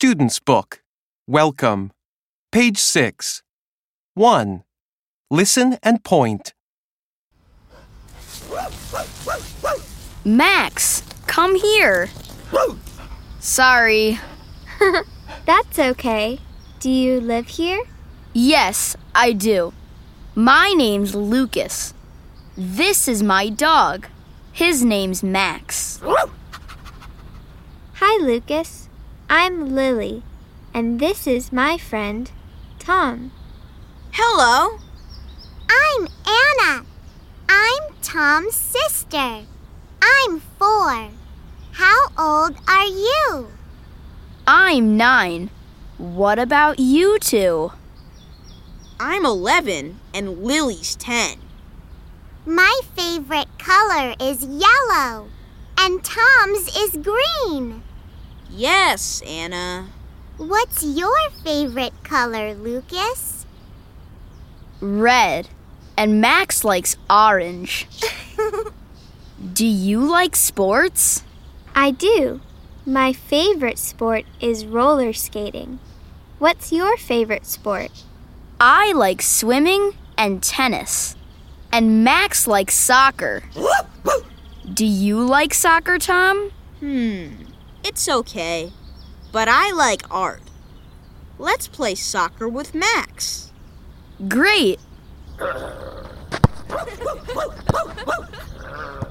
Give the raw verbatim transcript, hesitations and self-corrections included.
Student's Book. Welcome. Page six. one. Listen and point. Max, come here. Sorry. That's okay. Do you live here? Yes, I do. My name's Lucas. This is my dog. His name's Max. Hi, Lucas. I'm Lily, and this is my friend, Tom. Hello. I'm Anna. I'm Tom's sister. I'm four. How old are you? I'm nine. What about you two? I'm eleven and Lily's ten. My favorite color is yellow, and Tom's is green. Yes, Anna. What's your favorite color, Lucas? Red. And Max likes orange. Do you like sports? I do. My favorite sport is roller skating. What's your favorite sport? I like swimming and tennis. And Max likes soccer. Do you like soccer, Tom? Hmm, it's okay. But I like art. Let's play soccer with Max. Great.